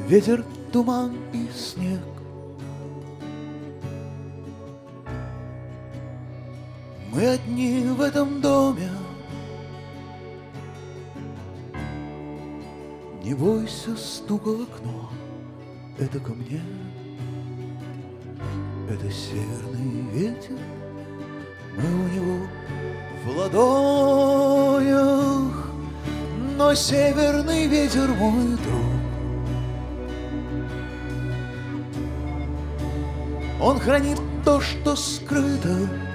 ветер, туман и снег. Мы одни в этом доме. Не бойся стука в окно, это ко мне. Это северный ветер, мы у него в ладонях. Но северный ветер мой друг. Он хранит то, что скрыто.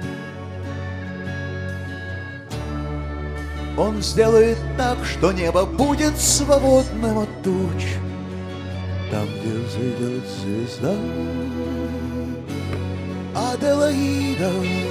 Он сделает так, что небо будет свободным от туч. Там, где взойдет звезда Аделаида.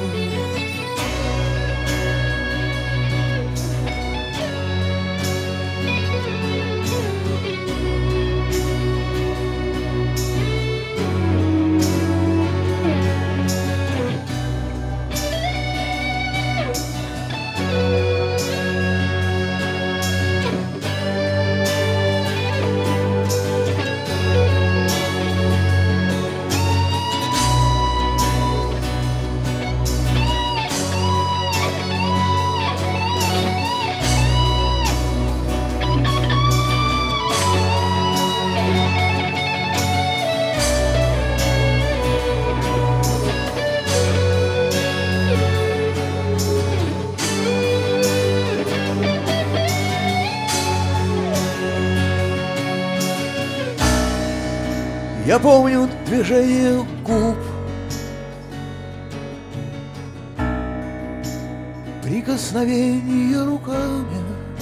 Я помню движение губ, прикосновение руками.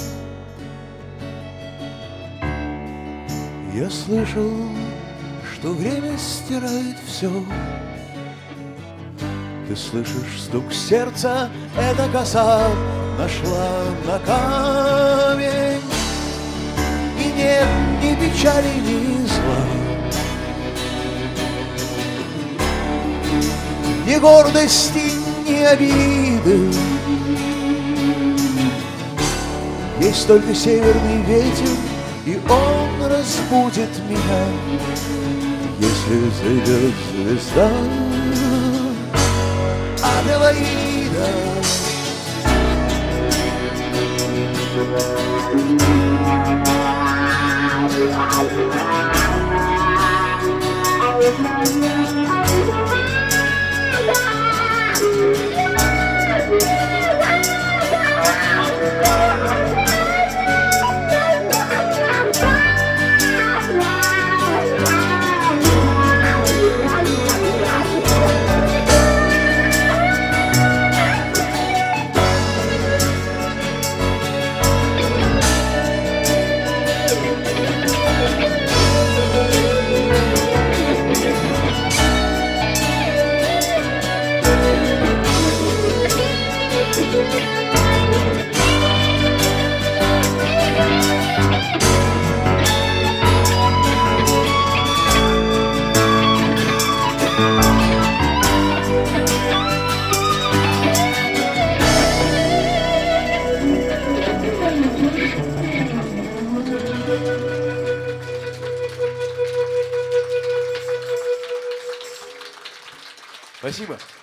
Я слышал, что время стирает все. Ты слышишь стук сердца, эта коса нашла на камень. И нет ни печали, ни зла, ни гордости, ни обиды. Есть только северный ветер, и он разбудит меня, если зайдет звезда Аделаида. Спасибо.